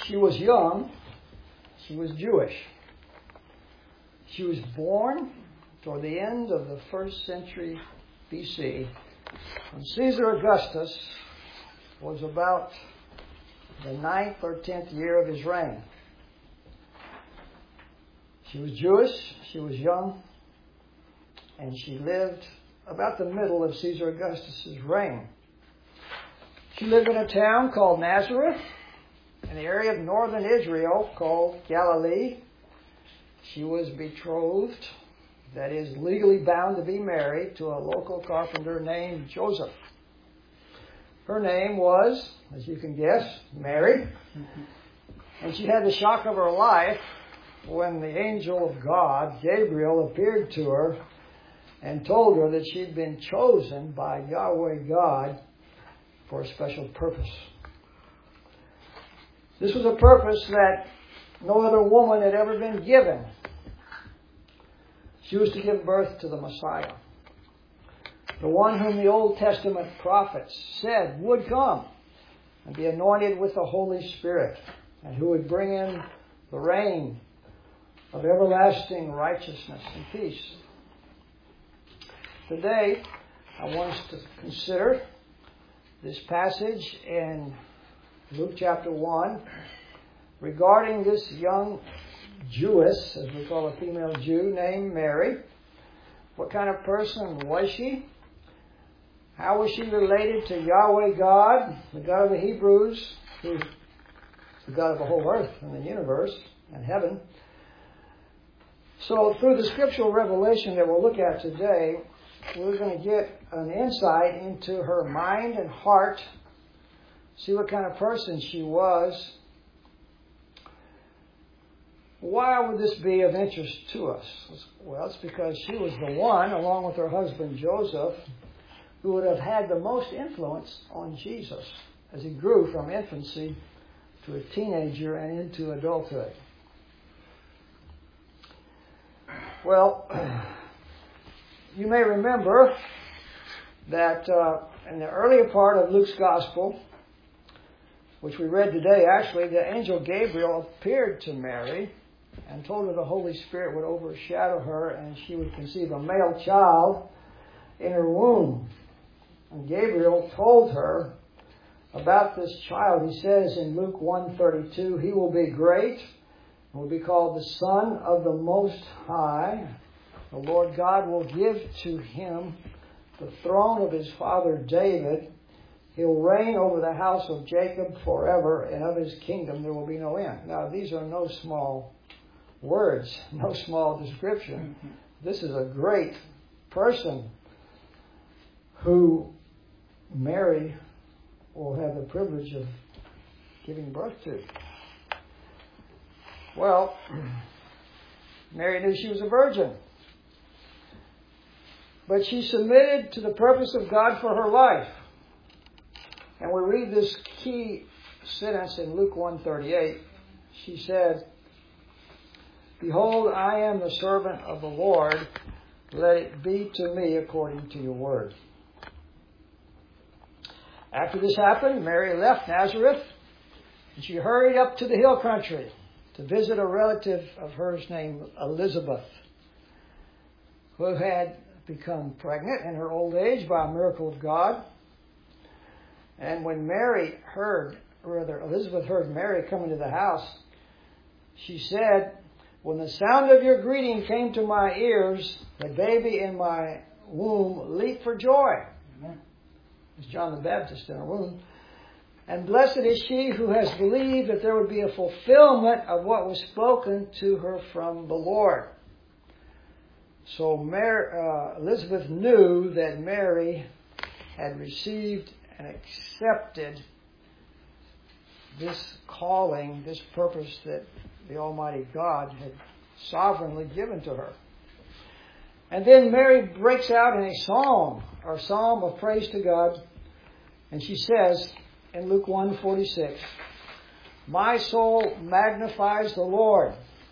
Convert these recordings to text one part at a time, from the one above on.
she was young. She was Jewish. She was born toward the end of the 1st century BC, when Caesar Augustus was about the 9th or 10th year of his reign. She was Jewish, she was young, and she lived about the middle of Caesar Augustus' reign. She lived in a town called Nazareth, in the area of northern Israel called Galilee. She was betrothed, that is, legally bound to be married to a local carpenter named Joseph. Her name was, as you can guess, Mary. And she had the shock of her life when the angel of God, Gabriel, appeared to her and told her that she'd been chosen by Yahweh God for a special purpose. This was a purpose that no other woman had ever been given. She was to give birth to the Messiah, the one whom the Old Testament prophets said would come and be anointed with the Holy Spirit, and who would bring in the reign of everlasting righteousness and peace. Today, I want us to consider this passage in Luke chapter 1 regarding this young Jewess, as we call a female Jew, named Mary. What kind of person was she? How was she related to Yahweh God, the God of the Hebrews, who's the God of the whole earth and the universe and heaven? So through the scriptural revelation that we'll look at today, we're going to get an insight into her mind and heart, see what kind of person she was. Why would this be of interest to us? Well, it's because she was the one, along with her husband Joseph, who would have had the most influence on Jesus as he grew from infancy to a teenager and into adulthood. Well, you may remember that in the earlier part of Luke's Gospel, which we read today, actually, the angel Gabriel appeared to Mary and told her the Holy Spirit would overshadow her and she would conceive a male child in her womb. And Gabriel told her about this child. He says in Luke 1:32, he will be great and will be called the Son of the Most High. The Lord God will give to him the throne of his father David. He'll reign over the house of Jacob forever, and of his kingdom there will be no end. Now, these are no small words, no small description. This is a great person who Mary will have the privilege of giving birth to. Well, Mary knew she was a virgin, but she submitted to the purpose of God for her life. And we read this key sentence in Luke 1:38. She said, "Behold, I am the servant of the Lord. Let it be to me according to your word." After this happened, Mary left Nazareth and she hurried up to the hill country to visit a relative of hers named Elizabeth, who had become pregnant in her old age by a miracle of God. And when Elizabeth heard Mary come into the house, she said, "When the sound of your greeting came to my ears, the baby in my womb leaped for joy." It's John the Baptist in her womb. "And blessed is she who has believed that there would be a fulfillment of what was spoken to her from the Lord." So Elizabeth knew that Mary had received and accepted this calling, this purpose that the Almighty God had sovereignly given to her. And then Mary breaks out in a psalm of praise to God. And she says in Luke 1:46, "My soul magnifies the Lord.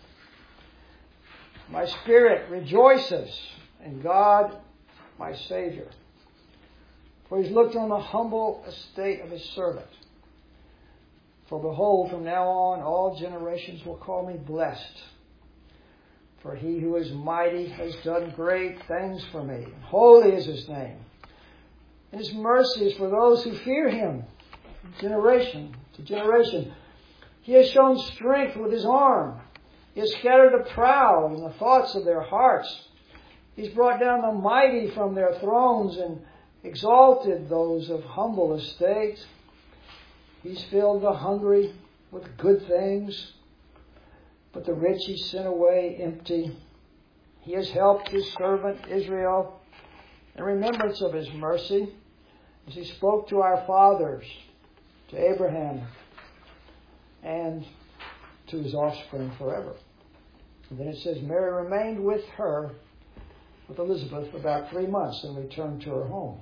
My spirit rejoices in God, my Savior. For he's looked on the humble estate of his servant. For behold, from now on all generations will call me blessed. For he who is mighty has done great things for me. Holy is his name. And his mercy is for those who fear him, generation to generation. He has shown strength with his arm. He has scattered the proud in the thoughts of their hearts. He's brought down the mighty from their thrones and exalted those of humble estate. He's filled the hungry with good things, but the rich he sent away empty. He has helped his servant Israel in remembrance of his mercy, as he spoke to our fathers, to Abraham, and to his offspring forever. And then it says, Mary remained with Elizabeth, about 3 months and returned to her home.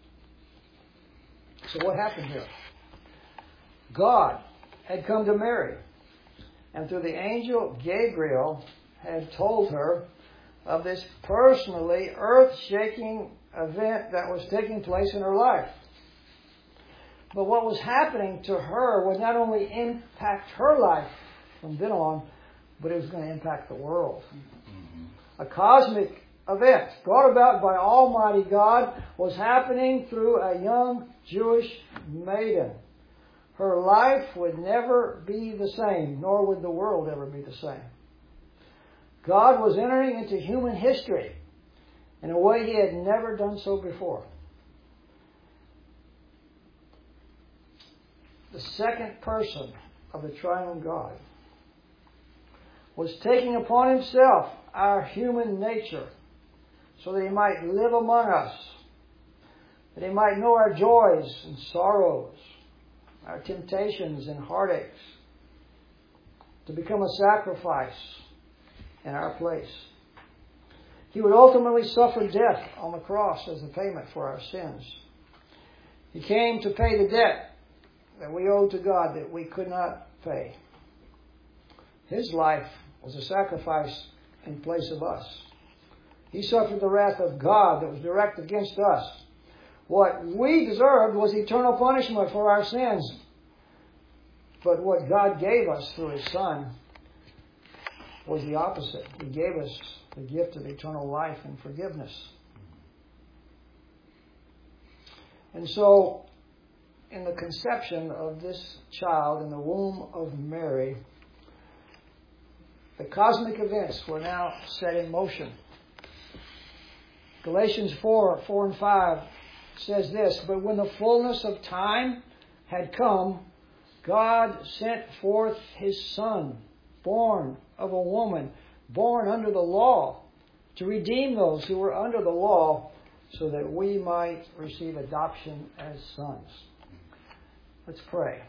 So what happened here? God had come to Mary, and through the angel Gabriel had told her of this personally earth-shaking event that was taking place in her life. But what was happening to her would not only impact her life from then on, but it was going to impact the world. A cosmic event brought about by Almighty God was happening through a young Jewish maiden. Her life would never be the same, nor would the world ever be the same. God was entering into human history in a way He had never done so before. The second person of the triune God was taking upon Himself our human nature so that He might live among us, that He might know our joys and sorrows, our temptations and heartaches, to become a sacrifice in our place. He would ultimately suffer death on the cross as a payment for our sins. He came to pay the debt that we owed to God that we could not pay. His life was a sacrifice in place of us. He suffered the wrath of God that was directed against us. What we deserved was eternal punishment for our sins. But what God gave us through His Son was the opposite. He gave us the gift of eternal life and forgiveness. And so, in the conception of this child in the womb of Mary, the cosmic events were now set in motion. Galatians 4 and 5 says this, But when the fullness of time had come, God sent forth His Son, born of a woman, born under the law, to redeem those who were under the law, so that we might receive adoption as sons. Let's pray.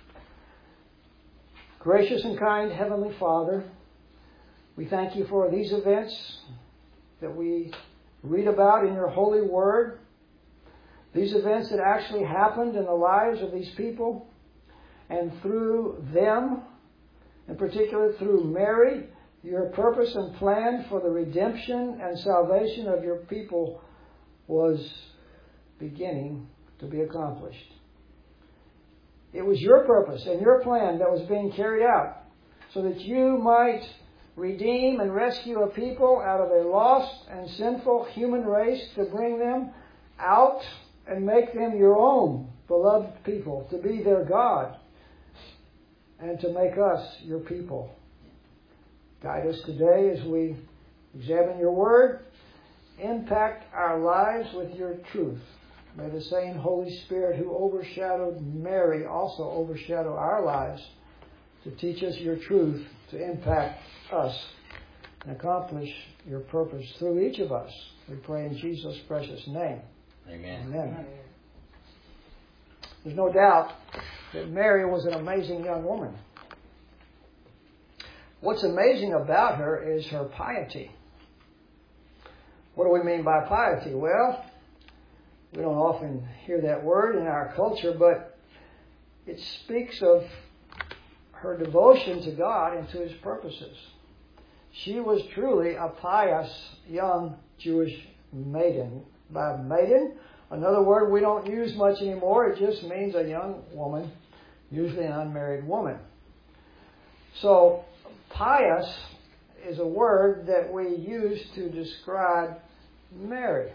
Gracious and kind Heavenly Father, we thank You for these events that we read about in Your holy word. These events that actually happened in the lives of these people, and through them, in particular through Mary, Your purpose and plan for the redemption and salvation of Your people was beginning to be accomplished. It was Your purpose and Your plan that was being carried out so that You might redeem and rescue a people out of a lost and sinful human race, to bring them out and make them Your own beloved people, to be their God, and to make us Your people. Guide us today as we examine Your word. Impact our lives with Your truth. May the same Holy Spirit who overshadowed Mary also overshadow our lives to teach us Your truth, to impact us and accomplish Your purpose through each of us. We pray in Jesus' precious name. Amen. Amen. There's no doubt that Mary was an amazing young woman. What's amazing about her is her piety. What do we mean by piety? Well, we don't often hear that word in our culture, but it speaks of her devotion to God and to His purposes. She was truly a pious young Jewish maiden. By maiden, another word we don't use much anymore, it just means a young woman usually an unmarried woman. So, pious is a word that we use to describe Mary.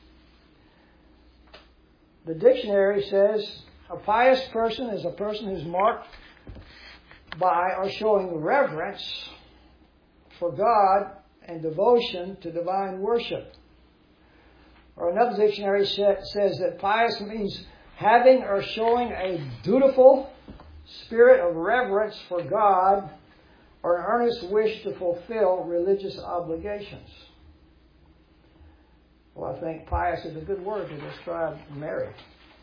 The dictionary says a pious person is a person who's marked by or showing reverence for God and devotion to divine worship. Or another dictionary says that pious means having or showing a dutiful spirit of reverence for God or an earnest wish to fulfill religious obligations. Well, I think pious is a good word to describe Mary.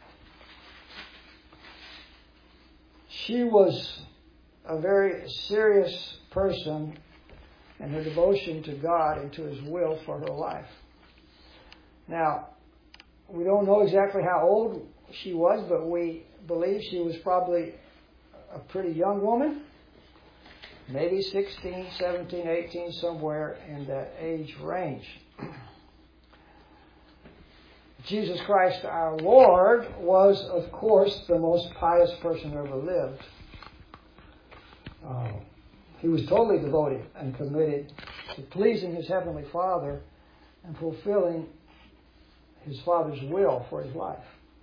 She was a very serious person in her devotion to God and to His will for her life. Now, we don't know exactly how old she was, but we believe she was probably a pretty young woman. Maybe 16, 17, 18, somewhere in that age range. Jesus Christ our Lord was, of course, the most pious person who ever lived. He was totally devoted and committed to pleasing His Heavenly Father and fulfilling His Father's will for His life.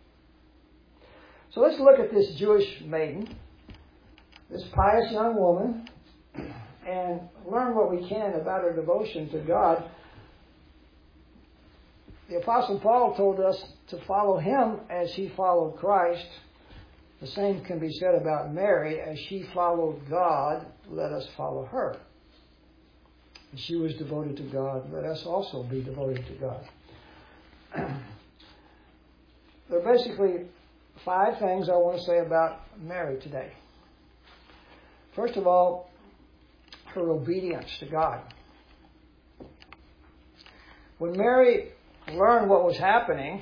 So let's look at this Jewish maiden, this pious young woman, and learn what we can about her devotion to God. The Apostle Paul told us to follow him as he followed Christ. The same can be said about Mary. As she followed God, let us follow her. And she was devoted to God. Let us also be devoted to God. There are basically 5 things I want to say about Mary today. First of all, her obedience to God. When Mary learned what was happening,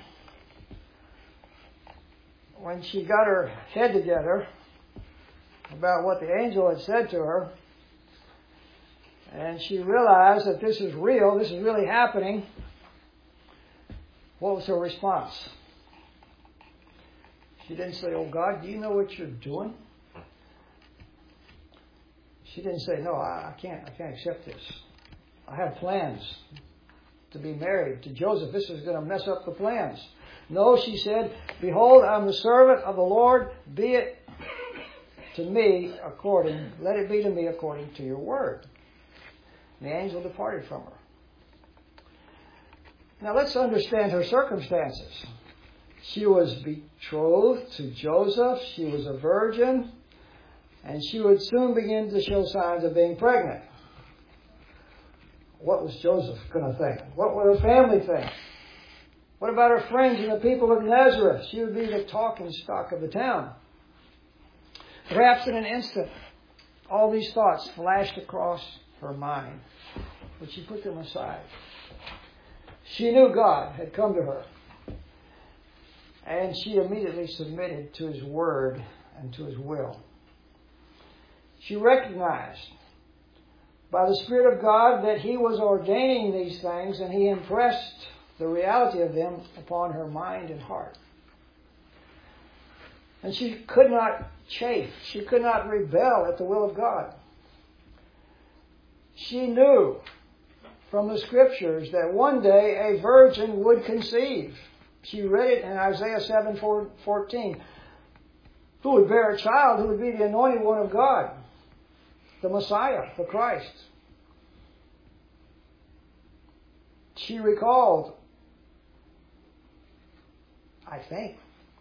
when she got her head together about what the angel had said to her, and she realized that this is real, this is really happening, what was her response? She didn't say, "Oh God, do you know what you're doing?" She didn't say, "No, I can't accept this. I have plans to be married to Joseph. This is going to mess up the plans." No, she said, "Behold, I'm the servant of the Lord. Be it to me let it be to me according to your word." And the angel departed from her. Now let's understand her circumstances. She was betrothed to Joseph. She was a virgin. And she would soon begin to show signs of being pregnant. What was Joseph going to think? What would her family think? What about her friends and the people of Nazareth? She would be the talking stock of the town. Perhaps in an instant, all these thoughts flashed across her mind, but she put them aside. She knew God had come to her, and she immediately submitted to His word and to His will. She recognized by the Spirit of God that He was ordaining these things, and He impressed the reality of them upon her mind and heart. And she could not chafe. She could not rebel at the will of God. She knew from the Scriptures that one day a virgin would conceive. She read it in Isaiah 7:14. Who would bear a child who would be the anointed one of God, the Messiah, the Christ. She recalled, I think,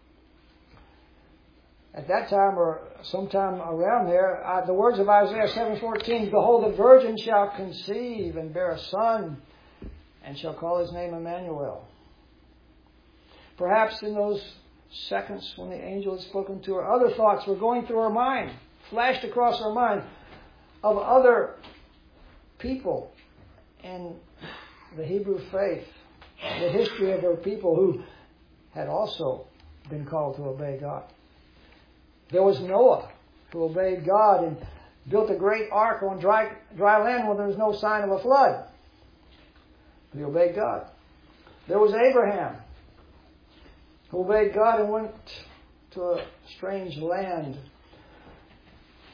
at that time or sometime around there, the words of Isaiah 7:14, "Behold, the virgin shall conceive and bear a son, and shall call his name Emmanuel." Perhaps in those seconds when the angel had spoken to her, other thoughts were going through her mind, flashed across her mind, of other people in the Hebrew faith, the history of her people who had also been called to obey God. There was Noah, who obeyed God and built a great ark on dry land when there was no sign of a flood. But he obeyed God. There was Abraham, who obeyed God and went to a strange land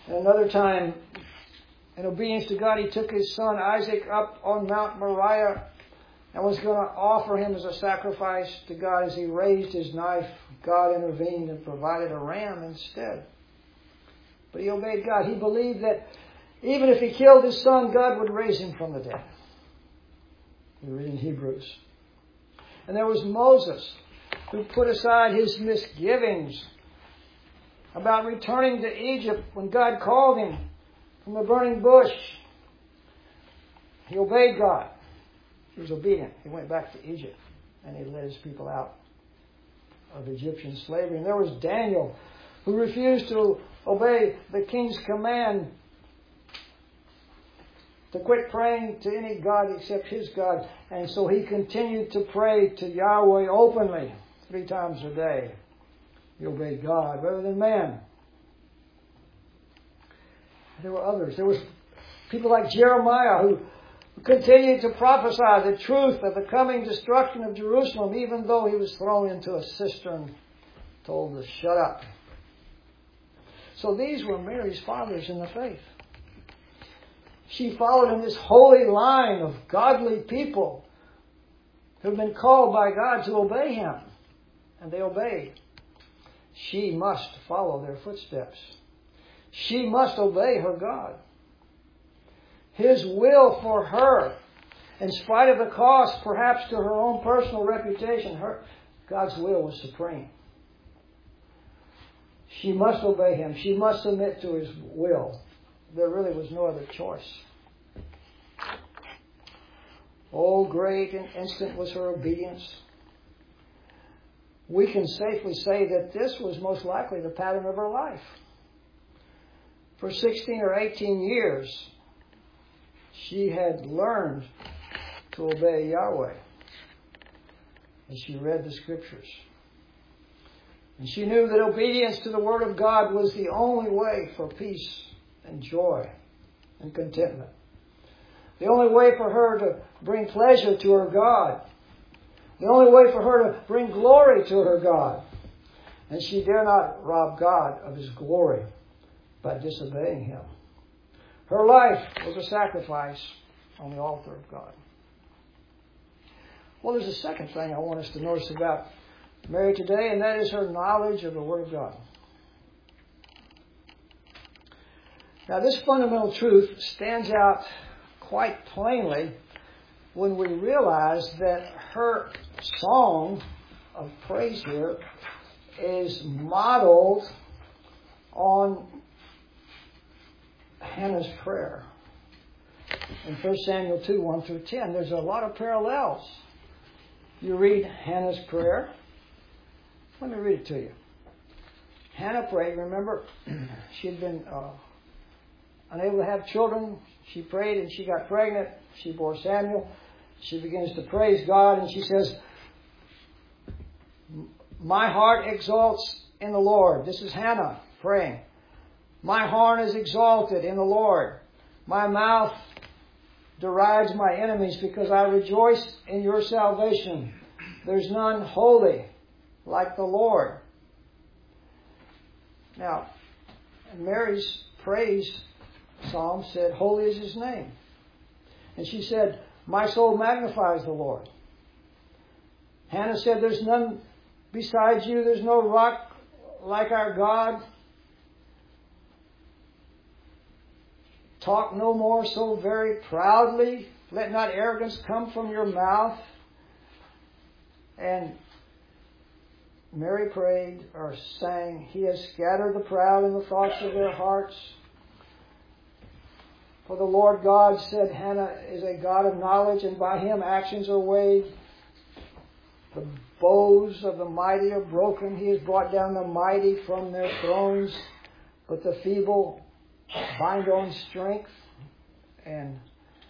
And another time, in obedience to God, he took his son Isaac up on Mount Moriah and was going to offer him as a sacrifice to God. As he raised his knife, God intervened and provided a ram instead. But he obeyed God. He believed that even if he killed his son, God would raise him from the dead. We read in Hebrews. And there was Moses, who put aside his misgivings about returning to Egypt when God called him from the burning bush. He obeyed God. He was obedient. He went back to Egypt and he led his people out of Egyptian slavery. And there was Daniel, who refused to obey the king's command to quit praying to any God except his God. And so he continued to pray to Yahweh openly 3 times a day. He obeyed God rather than man. There were others. There was people like Jeremiah who continued to prophesy the truth of the coming destruction of Jerusalem, even though he was thrown into a cistern, told to shut up. So these were Mary's fathers in the faith. She followed in this holy line of godly people who have been called by God to obey Him. And they obeyed. She must follow their footsteps. She must obey her God. His will for her, in spite of the cost perhaps to her own personal reputation, God's will was supreme. She must obey Him. She must submit to His will. There really was no other choice. Oh, great and instant was her obedience. We can safely say that this was most likely the pattern of her life. For 16 or 18 years, she had learned to obey Yahweh as she read the Scriptures. And she knew that obedience to the Word of God was the only way for peace and joy and contentment. The only way for her to bring pleasure to her God. The only way for her to bring glory to her God. And she dare not rob God of His glory by disobeying Him. Her life was a sacrifice on the altar of God. Well, there's a second thing I want us to notice about Mary today, and that is her knowledge of the Word of God. Now, this fundamental truth stands out quite plainly when we realize that her song of praise here is modeled on Hannah's prayer. In 1 Samuel 2, 1 through 10, there's a lot of parallels. You read Hannah's prayer. Let me read it to you. Hannah prayed. Remember, she had been unable to have children. She prayed and she got pregnant. She bore Samuel. She begins to praise God and she says, "My heart exalts in the Lord." This is Hannah praying. "My horn is exalted in the Lord. My mouth derides my enemies because I rejoice in your salvation. There's none holy like the Lord." Now, Mary's praise psalm said, "Holy is His name." And she said, "My soul magnifies the Lord." Hannah said, "There's none besides you. There's no rock like our God. Talk no more so very proudly. Let not arrogance come from your mouth." And Mary prayed or sang, "He has scattered the proud in the thoughts of their hearts." For the Lord God, said Hannah, is a God of knowledge, and by Him actions are weighed. The bows of the mighty are broken. He has brought down the mighty from their thrones, but the feeble bind on strength. And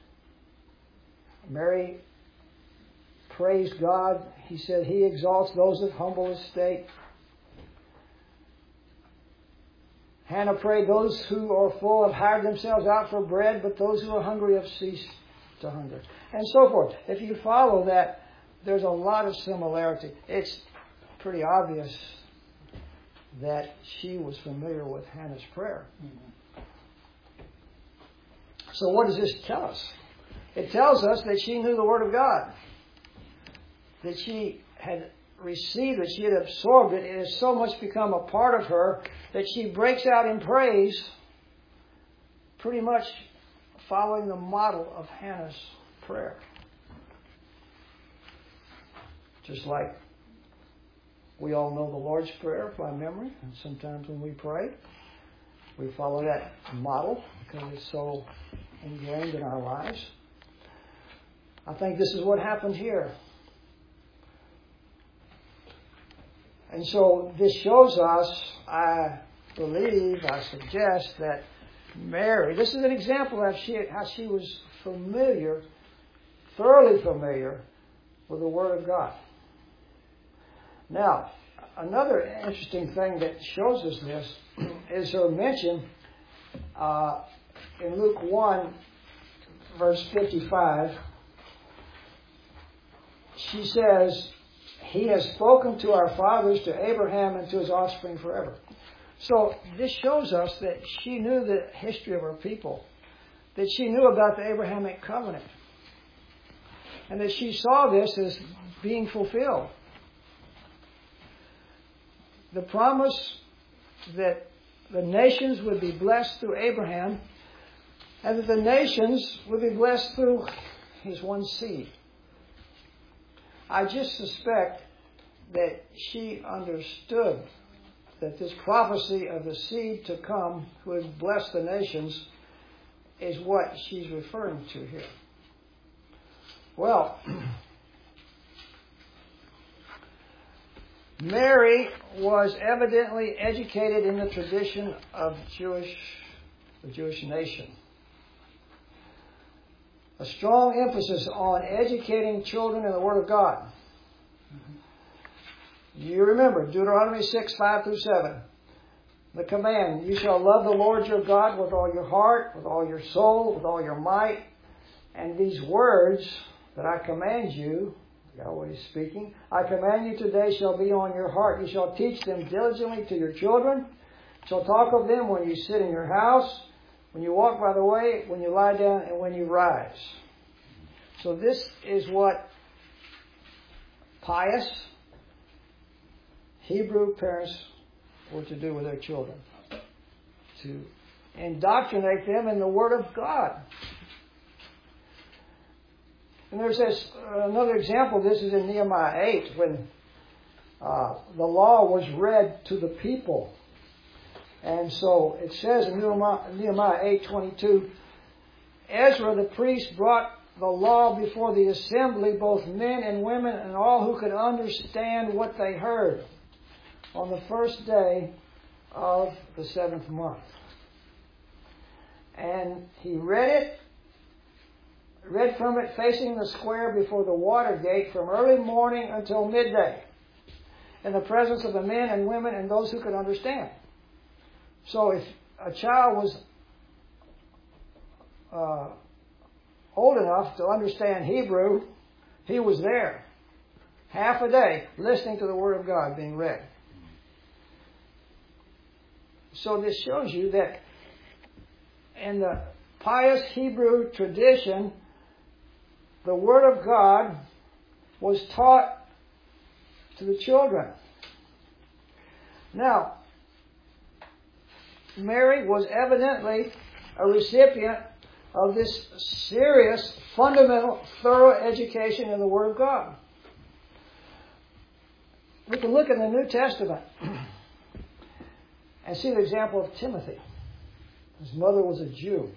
Mary praised God. He said, He exalts those of humble estate. Hannah prayed, "Those who are full have hired themselves out for bread, but those who are hungry have ceased to hunger." And so forth. If you follow that, there's a lot of similarity. It's pretty obvious that she was familiar with Hannah's prayer. So what does this tell us? It tells us that she knew the Word of God, that she had received it, she had absorbed it. It has so much become a part of her that she breaks out in praise, pretty much following the model of Hannah's prayer. Just like we all know the Lord's Prayer by memory, and sometimes when we pray, we follow that model because it's so ingrained in our lives. I think this is what happened here. And so this shows us, I believe, I suggest that Mary, this is an example of how she was familiar, thoroughly familiar with the Word of God. Now, another interesting thing that shows us this is her mention in Luke 1, verse 55. She says, He has spoken to our fathers, to Abraham, and to his offspring forever. So this shows us that she knew the history of her people, that she knew about the Abrahamic covenant, and that she saw this as being fulfilled. The promise that the nations would be blessed through Abraham, and that the nations would be blessed through his one seed. I just suspect that she understood that this prophecy of the seed to come who would bless the nations is what she's referring to here. Well, Mary was evidently educated in the tradition of the Jewish nation. A strong emphasis on educating children in the Word of God. You remember Deuteronomy 6, 5 through 7. The command, you shall love the Lord your God with all your heart, with all your soul, with all your might. And these words that I command you, Yahweh is speaking, I command you today shall be on your heart. You shall teach them diligently to your children. You shall talk of them when you sit in your house, when you walk by the way, when you lie down, and when you rise. So this is what pious Hebrew parents were to do with their children. To indoctrinate them in the Word of God. And there's another example of this is in Nehemiah 8 when the law was read to the people. And so it says in Nehemiah 8:22, Ezra the priest brought the law before the assembly, both men and women and all who could understand what they heard, on the first day of the 7th month. And he read from it facing the square before the water gate from early morning until midday, in the presence of the men and women and those who could understand. So if a child was old enough to understand Hebrew, he was there half a day listening to the Word of God being read. So this shows you that in the pious Hebrew tradition, the Word of God was taught to the children. Now, Mary was evidently a recipient of this serious, fundamental, thorough education in the Word of God. We can look in the New Testament and see the example of Timothy. His mother was a Jew.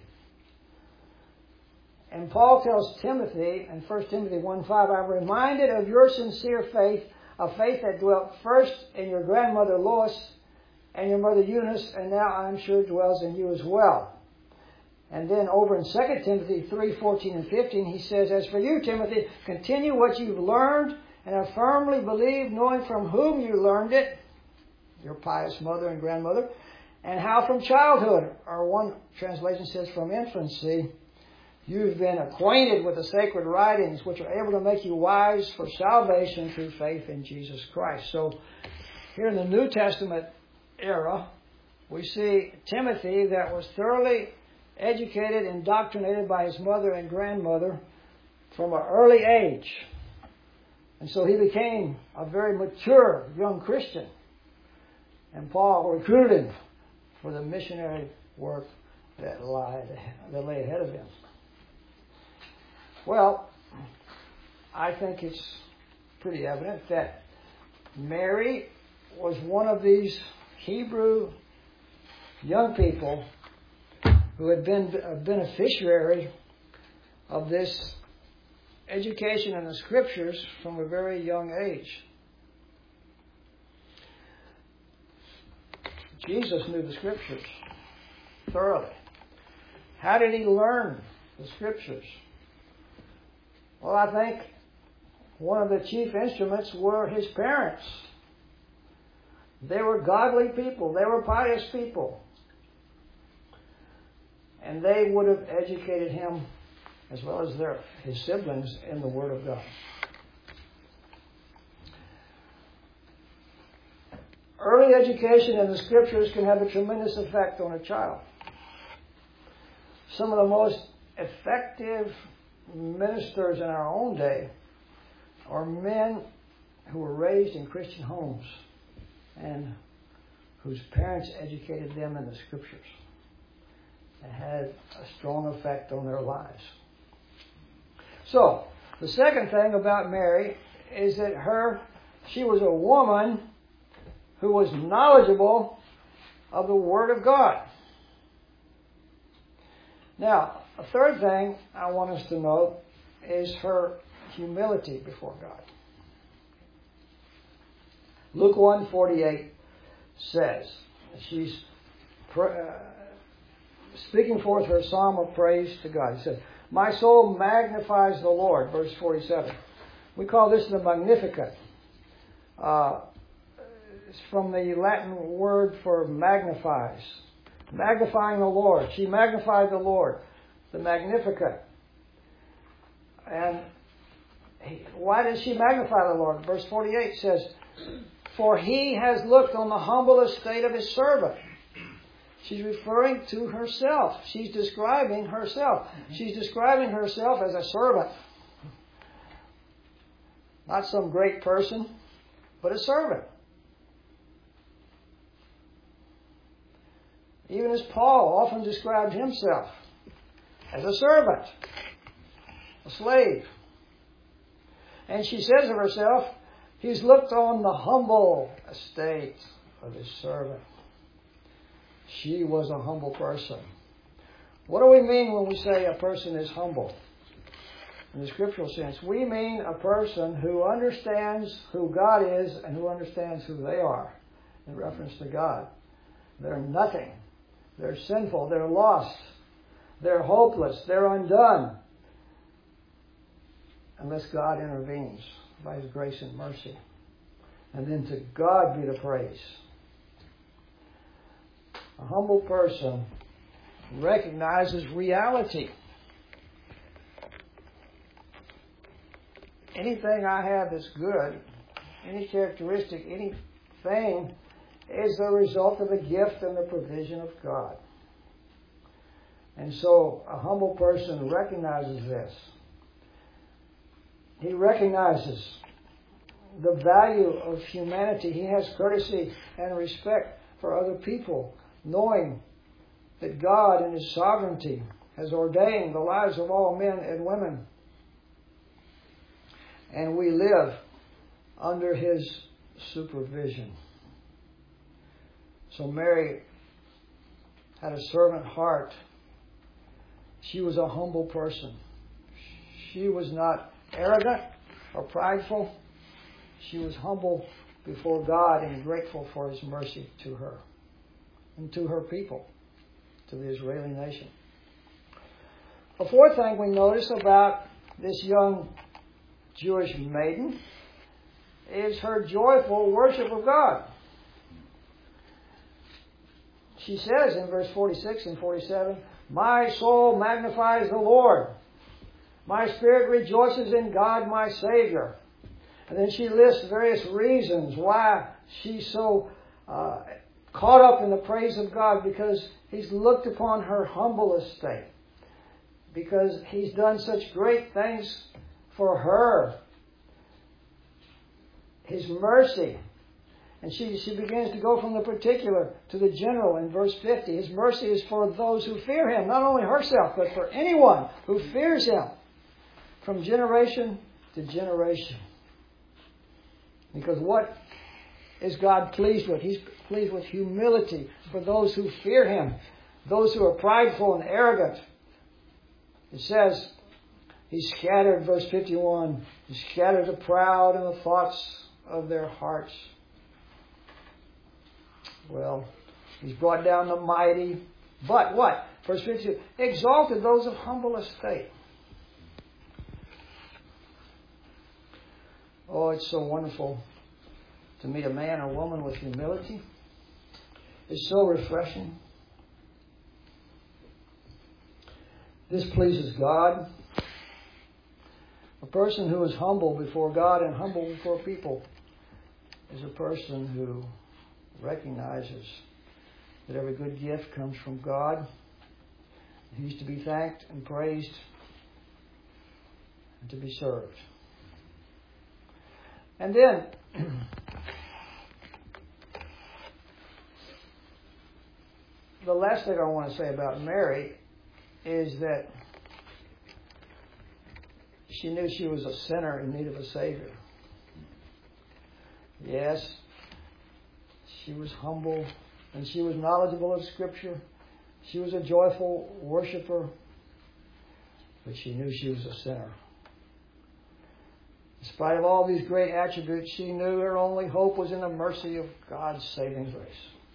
And Paul tells Timothy in 1 Timothy 1:5, I'm reminded of your sincere faith, a faith that dwelt first in your grandmother Lois and your mother Eunice, and now I'm sure dwells in you as well. And then over in 2 Timothy 3:14 and 15, he says, as for you, Timothy, continue what you've learned and have firmly believed, knowing from whom you learned it, your pious mother and grandmother, and how from childhood, or one translation says from infancy, you've been acquainted with the sacred writings, which are able to make you wise for salvation through faith in Jesus Christ. So here in the New Testament era, we see Timothy that was thoroughly educated, indoctrinated by his mother and grandmother from an early age. And so he became a very mature young Christian. And Paul recruited him for the missionary work that lay ahead of him. Well, I think it's pretty evident that Mary was one of these Hebrew young people who had been a beneficiary of this education in the Scriptures from a very young age. Jesus knew the Scriptures thoroughly. How did he learn the Scriptures? Well, I think one of the chief instruments were his parents. They were godly people. They were pious people. And they would have educated him, as well as his siblings, in the Word of God. Early education in the Scriptures can have a tremendous effect on a child. Some of the most effective ministers in our own day are men who were raised in Christian homes and whose parents educated them in the Scriptures. It had a strong effect on their lives. So, the second thing about Mary is that she was a woman who was knowledgeable of the Word of God. Now, a third thing I want us to note is her humility before God. Luke 1:48 says, she's speaking forth her psalm of praise to God. He said, "My soul magnifies the Lord," verse 47. We call this the Magnificat. It's from the Latin word for magnifies. Magnifying the Lord. She magnified the Lord. The Magnificat. And why did she magnify the Lord? Verse 48 says, "For he has looked on the humble estate of his servant." She's referring to herself. She's describing herself. She's describing herself as a servant. Not some great person, but a servant. Even as Paul often described himself as a servant, a slave. And she says of herself, he's looked on the humble estate of his servant. She was a humble person. What do we mean when we say a person is humble? In the scriptural sense, we mean a person who understands who God is and who understands who they are in reference to God. They're nothing. They're sinful. They're lost. They're hopeless. They're undone. Unless God intervenes by His grace and mercy. And then to God be the praise. A humble person recognizes reality. Anything I have that's good, any characteristic, anything is the result of the gift and the provision of God. And so a humble person recognizes this. He recognizes the value of humanity. He has courtesy and respect for other people, knowing that God in His sovereignty has ordained the lives of all men and women. And we live under His supervision. So Mary had a servant heart. She was a humble person. She was not arrogant or prideful. She was humble before God and grateful for His mercy to her and to her people, to the Israeli nation. A fourth thing we notice about this young Jewish maiden is her joyful worship of God. She says in verse 46 and 47, "My soul magnifies the Lord. My spirit rejoices in God my Savior." And then she lists various reasons why she's so caught up in the praise of God because he's looked upon her humble estate. Because he's done such great things for her. His mercy. And she begins to go from the particular to the general in verse 50. His mercy is for those who fear him. Not only herself, but for anyone who fears him. From generation to generation. Because what is God pleased with? He's pleased with humility for those who fear him. Those who are prideful and arrogant. It says, he scattered, verse 51, he scattered the proud in the thoughts of their hearts. Well, he's brought down the mighty. But what? Verse 52, exalted those of humble estate. Oh, it's so wonderful to meet a man or woman with humility. It's so refreshing. This pleases God. A person who is humble before God and humble before people is a person who recognizes that every good gift comes from God. He's to be thanked and praised and to be served. And then, the last thing I want to say about Mary is that she knew she was a sinner in need of a Savior. Yes, she was humble and she was knowledgeable of Scripture. She was a joyful worshiper, but she knew she was a sinner. In spite of all these great attributes, she knew her only hope was in the mercy of God's saving grace.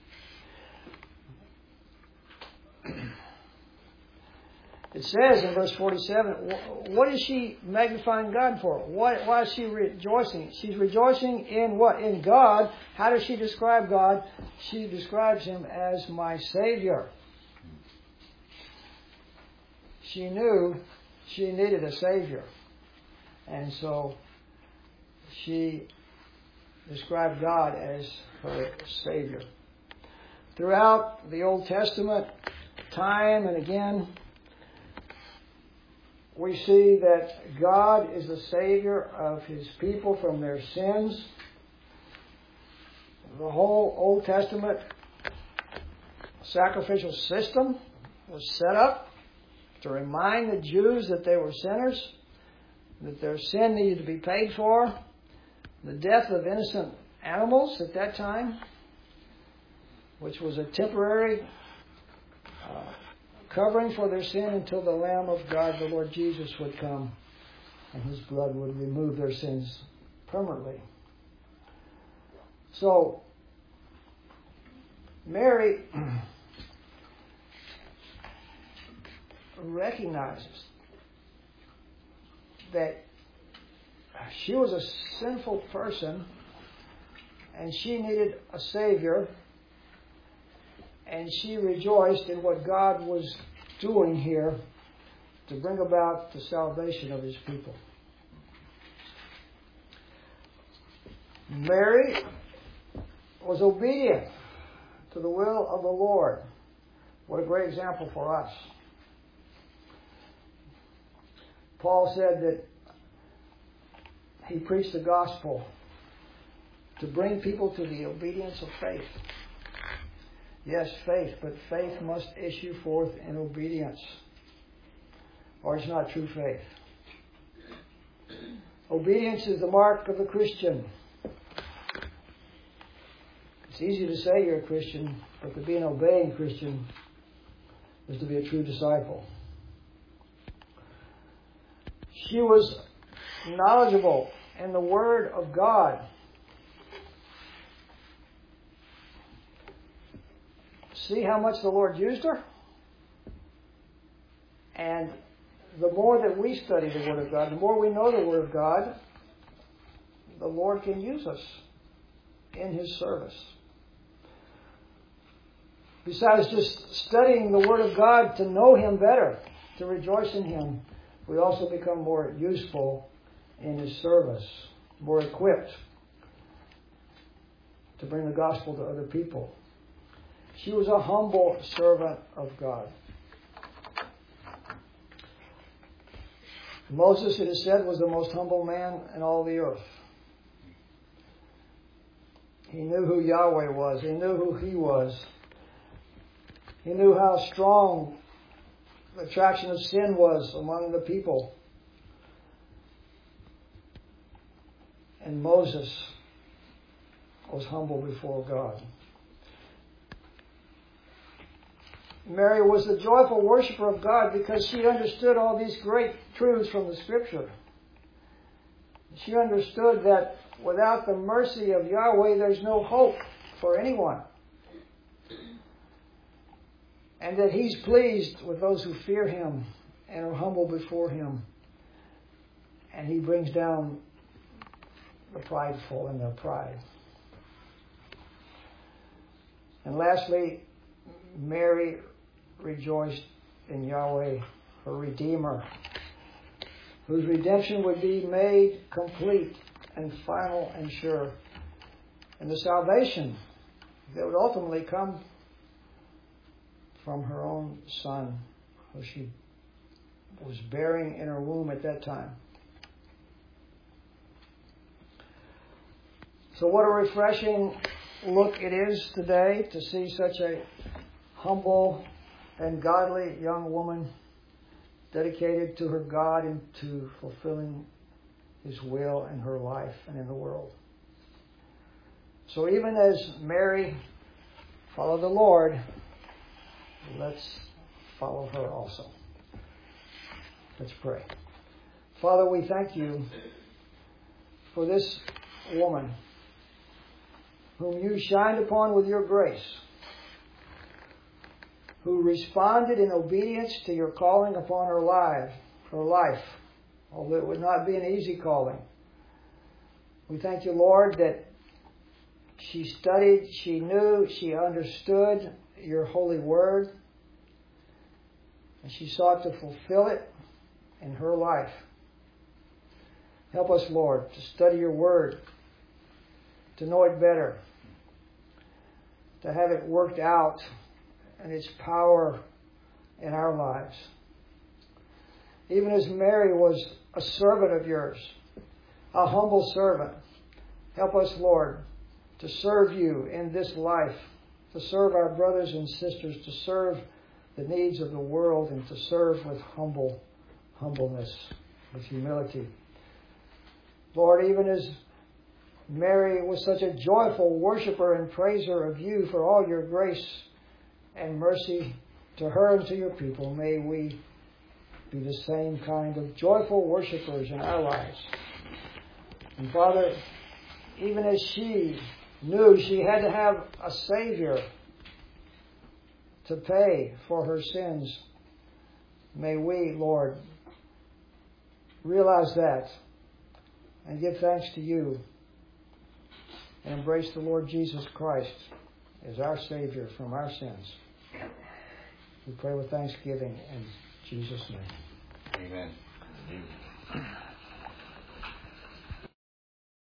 It says in verse 47, what is she magnifying God for? Why is she rejoicing? She's rejoicing in what? In God. How does she describe God? She describes him as my Savior. She knew she needed a Savior. And so she described God as her Savior. Throughout the Old Testament, time and again, we see that God is the Savior of His people from their sins. The whole Old Testament sacrificial system was set up to remind the Jews that they were sinners, that their sin needed to be paid for. The death of innocent animals at that time, which was a temporary covering for their sin until the Lamb of God, the Lord Jesus, would come and His blood would remove their sins permanently. So, Mary recognizes that she was a sinful person and she needed a Savior, and she rejoiced in what God was doing here to bring about the salvation of His people. Mary was obedient to the will of the Lord. What a great example for us. Paul said that he preached the gospel to bring people to the obedience of faith. Yes, faith, but faith must issue forth in obedience, or it's not true faith. Obedience is the mark of a Christian. It's easy to say you're a Christian, but to be an obeying Christian is to be a true disciple. She was knowledgeable in the Word of God. See how much the Lord used her? And the more that we study the Word of God, the more we know the Word of God, the Lord can use us in His service. Besides just studying the Word of God to know Him better, to rejoice in Him, we also become more useful in His service, more equipped to bring the gospel to other people. She was a humble servant of God. Moses, it is said, was the most humble man in all the earth. He knew who Yahweh was. He knew who he was. He knew how strong the attraction of sin was among the people. And Moses was humble before God. Mary was a joyful worshiper of God because she understood all these great truths from the Scripture. She understood that without the mercy of Yahweh, there's no hope for anyone. And that He's pleased with those who fear Him and are humble before Him. And He brings down the prideful in their pride. And lastly, Mary rejoiced in Yahweh, her Redeemer, whose redemption would be made complete and final and sure. And the salvation that would ultimately come from her own Son, who she was bearing in her womb at that time. So what a refreshing look it is today to see such a humble and godly young woman dedicated to her God and to fulfilling His will in her life and in the world. So even as Mary followed the Lord, let's follow her also. Let's pray. Father, we thank You for this woman whom You shined upon with Your grace, who responded in obedience to Your calling upon her life, although it would not be an easy calling. We thank You, Lord, that she studied, she knew, she understood Your holy word, and she sought to fulfill it in her life. Help us, Lord, to study Your word, to know it better, to have it worked out and its power in our lives. Even as Mary was a servant of Yours, a humble servant, help us, Lord, to serve You in this life, to serve our brothers and sisters, to serve the needs of the world, and to serve with humbleness, with humility. Lord, even as Mary was such a joyful worshiper and praiser of You for all Your grace and mercy to her and to Your people, may we be the same kind of joyful worshipers in our lives. And Father, even as she knew she had to have a Savior to pay for her sins, may we, Lord, realize that and give thanks to You and embrace the Lord Jesus Christ as our Savior from our sins. We pray with thanksgiving in Jesus' name. Amen.